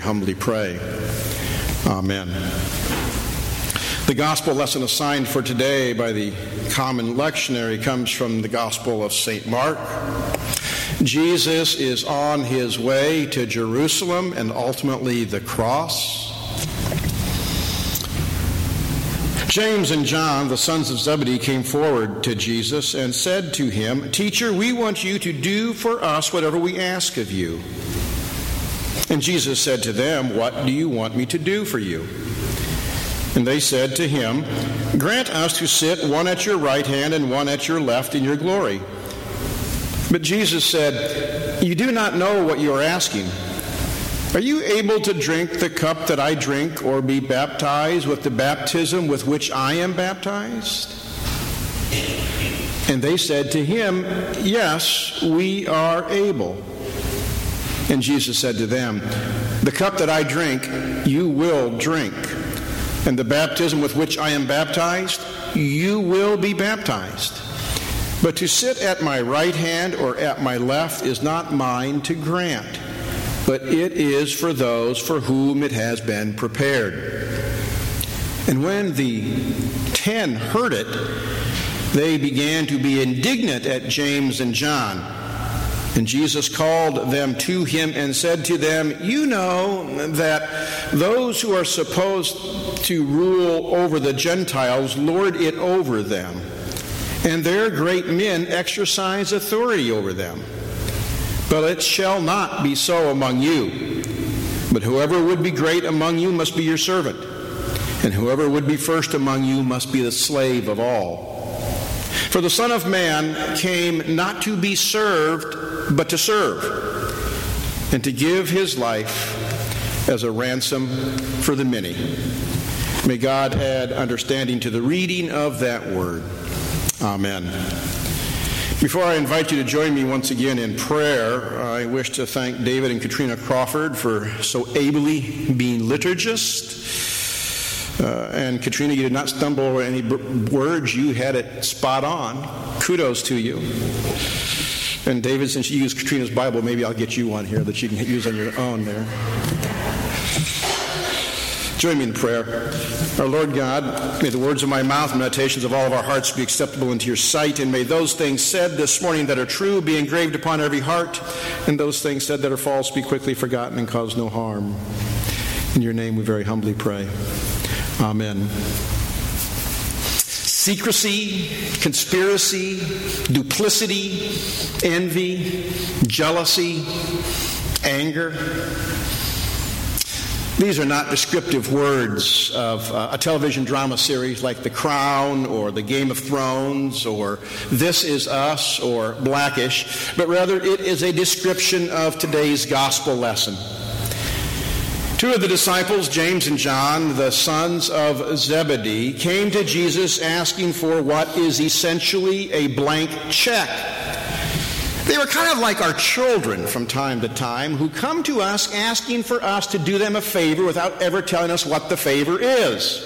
Humbly pray. Amen. The gospel lesson assigned for today by the common lectionary comes from the Gospel of St. Mark. Jesus is on his way to Jerusalem and ultimately the cross. James and John, the sons of Zebedee, came forward to Jesus and said to him, "Teacher, we want you to do for us whatever we ask of you." And Jesus said to them, "What do you want me to do for you?" And they said to him, "Grant us to sit one at your right hand and one at your left in your glory." But Jesus said, "You do not know what you are asking. Are you able to drink the cup that I drink, or be baptized with the baptism with which I am baptized?" And they said to him, "Yes, we are able." And Jesus said to them, "The cup that I drink, you will drink. And the baptism with which I am baptized, you will be baptized. But to sit at my right hand or at my left is not mine to grant, but it is for those for whom it has been prepared." And when the 10 heard it, they began to be indignant at James and John. And Jesus called them to him and said to them, "You know that those who are supposed to rule over the Gentiles lord it over them, and their great men exercise authority over them. But it shall not be so among you. But whoever would be great among you must be your servant, and whoever would be first among you must be the slave of all. For the Son of Man came not to be served, but to serve, and to give his life as a ransom for the many." May God add understanding to the reading of that word. Amen. Before I invite you to join me once again in prayer, I wish to thank David and Katrina Crawford for so ably being liturgists. And Katrina, you did not stumble over any words. You had it spot on. Kudos to you. And David, since you use Katrina's Bible, maybe I'll get you one here that you can use on your own there. Join me in prayer. Our Lord God, may the words of my mouth and meditations of all of our hearts be acceptable into your sight, and may those things said this morning that are true be engraved upon every heart, and those things said that are false be quickly forgotten and cause no harm. In your name we very humbly pray. Amen. Secrecy, conspiracy, duplicity, envy, jealousy, anger. These are not descriptive words of a television drama series like The Crown or The Game of Thrones or This Is Us or Blackish, but rather it is a description of today's gospel lesson. Two of the disciples, James and John, the sons of Zebedee, came to Jesus asking for what is essentially a blank check. They were kind of like our children from time to time who come to us asking for us to do them a favor without ever telling us what the favor is.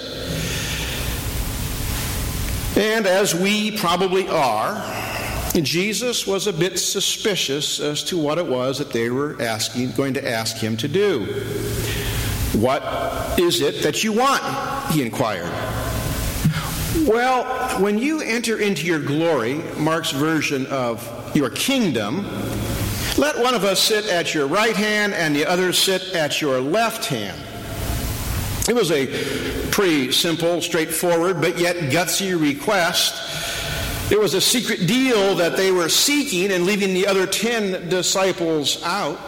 And as we probably are, Jesus was a bit suspicious as to what it was that they were going to ask him to do. "What is it that you want?" he inquired. "Well, when you enter into your glory," Mark's version of your kingdom, "let one of us sit at your right hand and the other sit at your left hand." It was a pretty simple, straightforward, but yet gutsy request. It was a secret deal that they were seeking and leaving the other 10 disciples out.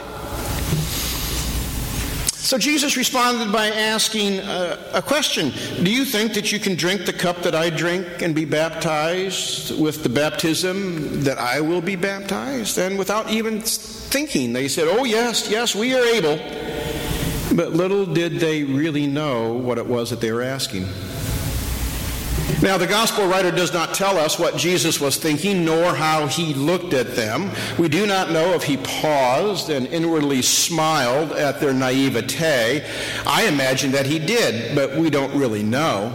So Jesus responded by asking a question. "Do you think that you can drink the cup that I drink and be baptized with the baptism that I will be baptized?" And without even thinking, they said, "Oh, yes, we are able." But little did they really know what it was that they were asking. Now, the gospel writer does not tell us what Jesus was thinking, nor how he looked at them. We do not know if he paused and inwardly smiled at their naivete. I imagine that he did, but we don't really know.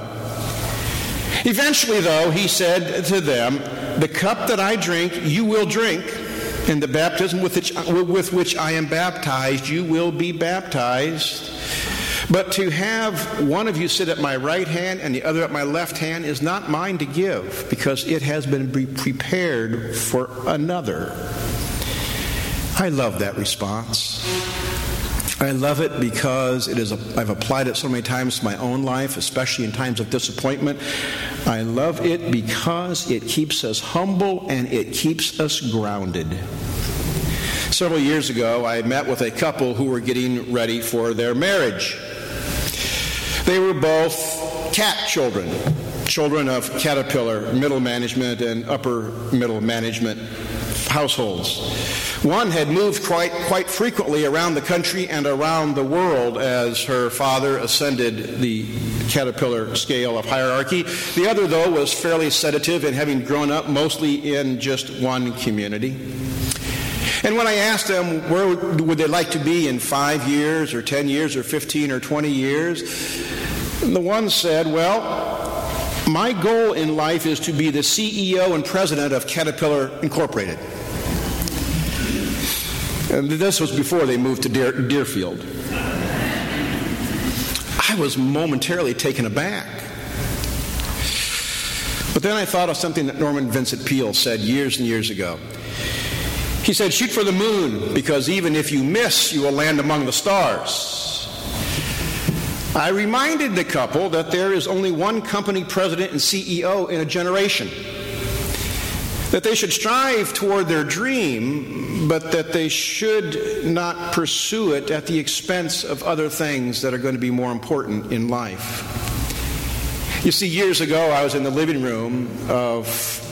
Eventually, though, he said to them, "The cup that I drink, you will drink, In the baptism with which I am baptized, you will be baptized. But to have one of you sit at my right hand and the other at my left hand is not mine to give, because it has been prepared for another. I love that response. I love it because I've applied it so many times to my own life, especially in times of disappointment. I love it because it keeps us humble and it keeps us grounded. Several years ago, I met with a couple who were getting ready for their marriage. They were both CAT children of Caterpillar middle management and upper middle management households. One had moved quite frequently around the country and around the world as her father ascended the Caterpillar scale of hierarchy. The other, though, was fairly sedative in having grown up mostly in just one community. And when I asked them where would they like to be in 5 years or 10 years or 15 or 20 years, the one said, well, my goal in life is to be the CEO and president of Caterpillar Incorporated. And this was before they moved to Deerfield. I was momentarily taken aback. But then I thought of something that Norman Vincent Peale said years and years ago. He said, shoot for the moon, because even if you miss, you will land among the stars. I reminded the couple that there is only one company president and CEO in a generation. That they should strive toward their dream, but that they should not pursue it at the expense of other things that are going to be more important in life. You see, years ago, I was in the living room of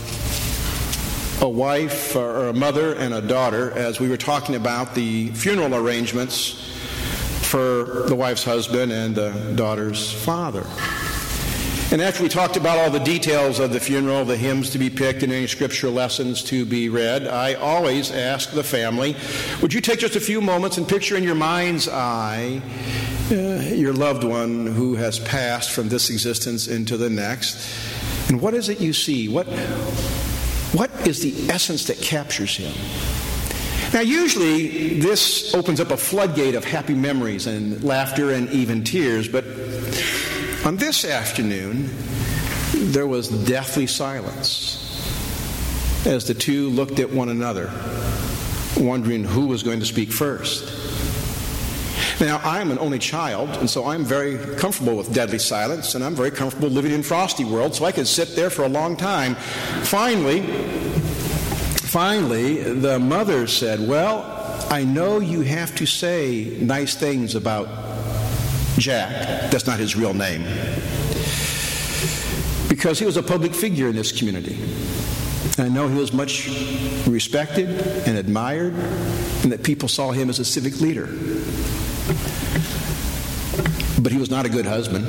a wife or a mother and a daughter as we were talking about the funeral arrangements for the wife's husband and the daughter's father. And after we talked about all the details of the funeral, the hymns to be picked and any scriptural lessons to be read, I always ask the family, would you take just a few moments and picture in your mind's eye your loved one who has passed from this existence into the next? And what is it you see? What is the essence that captures him? Now, usually this opens up a floodgate of happy memories and laughter and even tears, but on this afternoon, there was deathly silence as the two looked at one another, wondering who was going to speak first. Now, I'm an only child, and so I'm very comfortable with deadly silence, and I'm very comfortable living in Frosty World, so I could sit there for a long time. Finally, the mother said, well, I know you have to say nice things about Jack. That's not his real name. Because he was a public figure in this community. I know he was much respected and admired, and that people saw him as a civic leader. But he was not a good husband,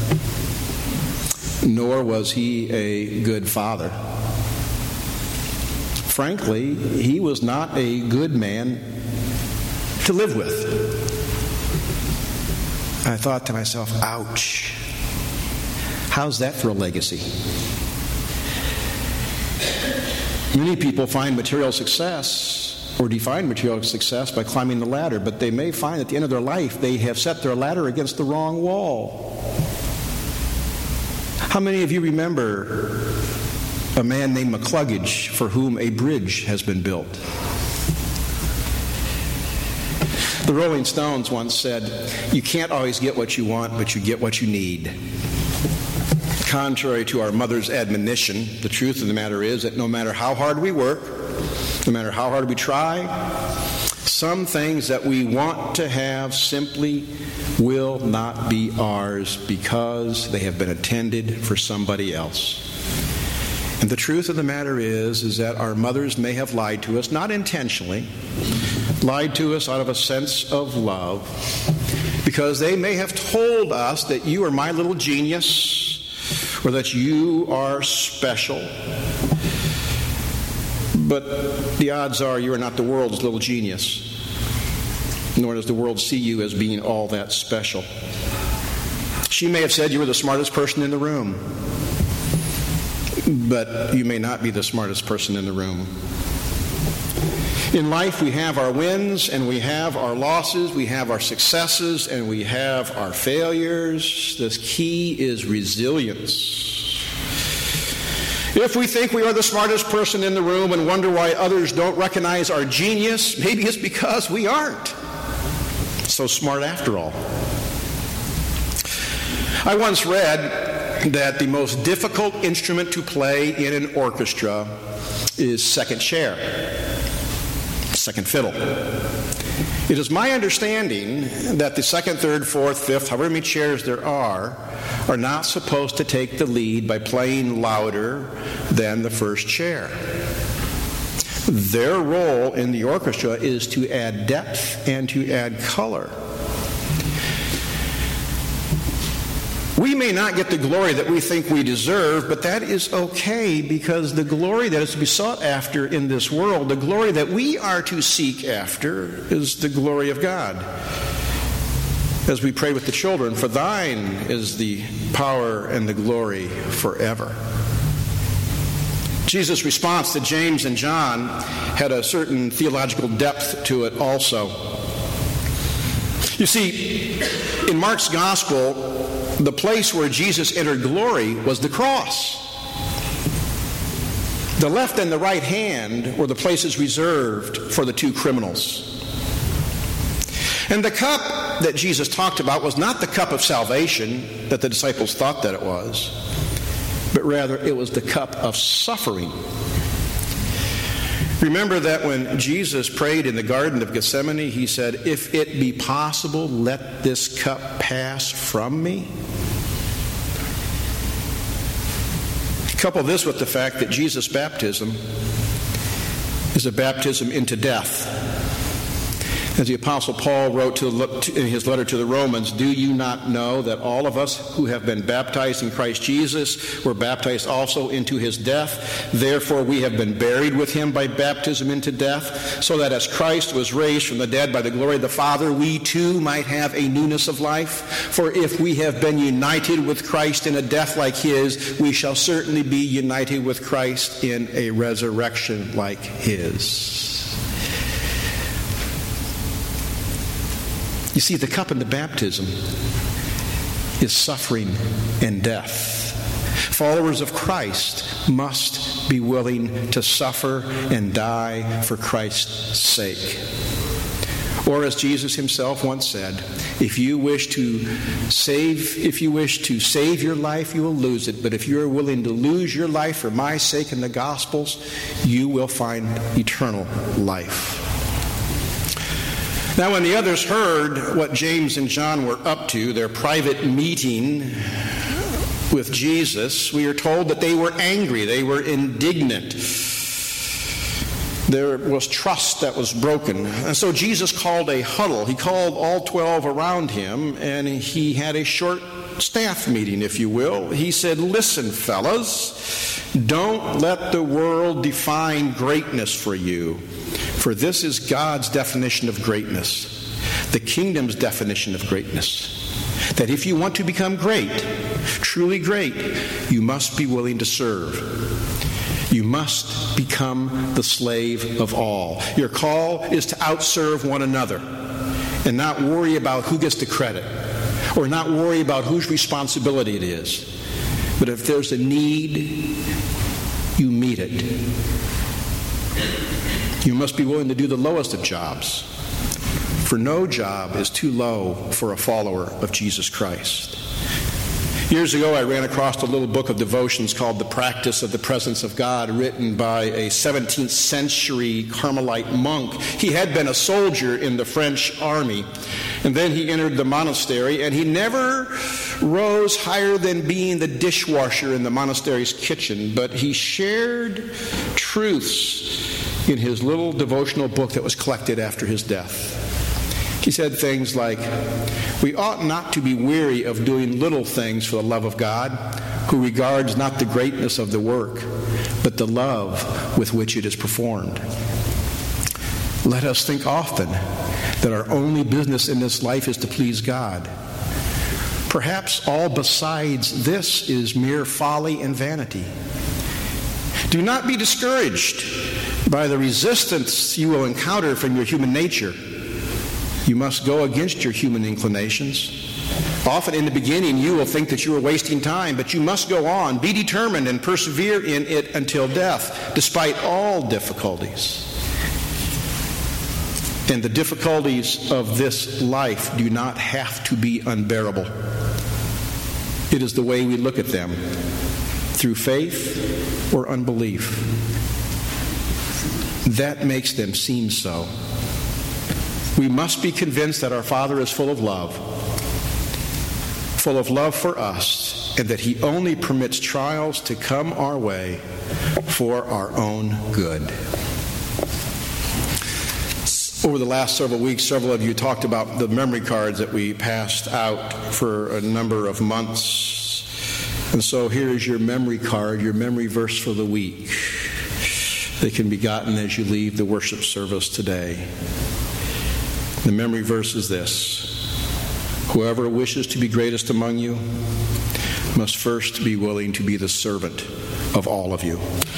nor was he a good father. Frankly, he was not a good man to live with. I thought to myself, ouch. How's that for a legacy? Many people find material success or define material success by climbing the ladder, but they may find at the end of their life they have set their ladder against the wrong wall. How many of you remember a man named McCluggage for whom a bridge has been built? The Rolling Stones once said, you can't always get what you want, but you get what you need. Contrary to our mother's admonition, the truth of the matter is that no matter how hard we work, no matter how hard we try, some things that we want to have simply will not be ours because they have been intended for somebody else. And the truth of the matter is that our mothers may have lied to us, not intentionally, lied to us out of a sense of love, because they may have told us that you are my little genius, or that you are special. But the odds are you are not the world's little genius, nor does the world see you as being all that special. She may have said you were the smartest person in the room, but you may not be the smartest person in the room. In life, we have our wins and we have our losses, we have our successes and we have our failures. The key is resilience. If we think we are the smartest person in the room and wonder why others don't recognize our genius, maybe it's because we aren't so smart after all. I once read that the most difficult instrument to play in an orchestra is second chair, second fiddle. It is my understanding that the second, third, fourth, fifth, however many chairs there are not supposed to take the lead by playing louder than the first chair. Their role in the orchestra is to add depth and to add color. We may not get the glory that we think we deserve, but that is okay, because the glory that is to be sought after in this world, the glory that we are to seek after, is the glory of God. As we pray with the children, for thine is the power and the glory forever. Jesus' response to James and John had a certain theological depth to it also. You see, in Mark's gospel, the place where Jesus entered glory was the cross. The left and the right hand were the places reserved for the two criminals. And the cup that Jesus talked about was not the cup of salvation that the disciples thought that it was, but rather it was the cup of suffering. Remember that when Jesus prayed in the Garden of Gethsemane, he said, "If it be possible, let this cup pass from me." Couple this with the fact that Jesus' baptism is a baptism into death. As the Apostle Paul wrote in his letter to the Romans, "Do you not know that all of us who have been baptized in Christ Jesus were baptized also into his death? Therefore we have been buried with him by baptism into death, so that as Christ was raised from the dead by the glory of the Father, we too might have a newness of life. For if we have been united with Christ in a death like his, we shall certainly be united with Christ in a resurrection like his." You see, the cup in the baptism is suffering and death. Followers of Christ must be willing to suffer and die for Christ's sake. Or as Jesus himself once said, if you wish to save your life, you will lose it. But if you are willing to lose your life for my sake and the gospel's, you will find eternal life. Now, when the others heard what James and John were up to, their private meeting with Jesus, we are told that they were angry, they were indignant. There was trust that was broken. And so Jesus called a huddle. He called all 12 around him, and he had a short staff meeting, if you will. He said, "Listen, fellas, don't let the world define greatness for you. For this is God's definition of greatness, the kingdom's definition of greatness. That if you want to become great, truly great, you must be willing to serve. You must become the slave of all. Your call is to outserve one another and not worry about who gets the credit or not worry about whose responsibility it is. But if there's a need, you meet it. You must be willing to do the lowest of jobs, for no job is too low for a follower of Jesus Christ." Years ago, I ran across a little book of devotions called The Practice of the Presence of God, written by a 17th century Carmelite monk. He had been a soldier in the French army, and then he entered the monastery, and he never rose higher than being the dishwasher in the monastery's kitchen, but he shared truths in his little devotional book that was collected after his death. He said things like, "We ought not to be weary of doing little things for the love of God, who regards not the greatness of the work, but the love with which it is performed. Let us think often that our only business in this life is to please God. Perhaps all besides this is mere folly and vanity. Do not be discouraged by the resistance you will encounter from your human nature. You must go against your human inclinations. Often in the beginning you will think that you are wasting time, but you must go on. Be determined and persevere in it until death, despite all difficulties. And the difficulties of this life do not have to be unbearable. It is the way we look at them, through faith or unbelief, that makes them seem so. We must be convinced that our Father is full of love for us, and that He only permits trials to come our way for our own good. Over the last several weeks, several of you talked about the memory cards that we passed out for a number of months. And so here is your memory card, your memory verse for the week. They can be gotten as you leave the worship service today. The memory verse is this: whoever wishes to be greatest among you must first be willing to be the servant of all of you,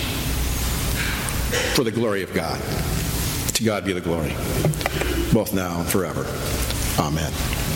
for the glory of God. To God be the glory, both now and forever. Amen.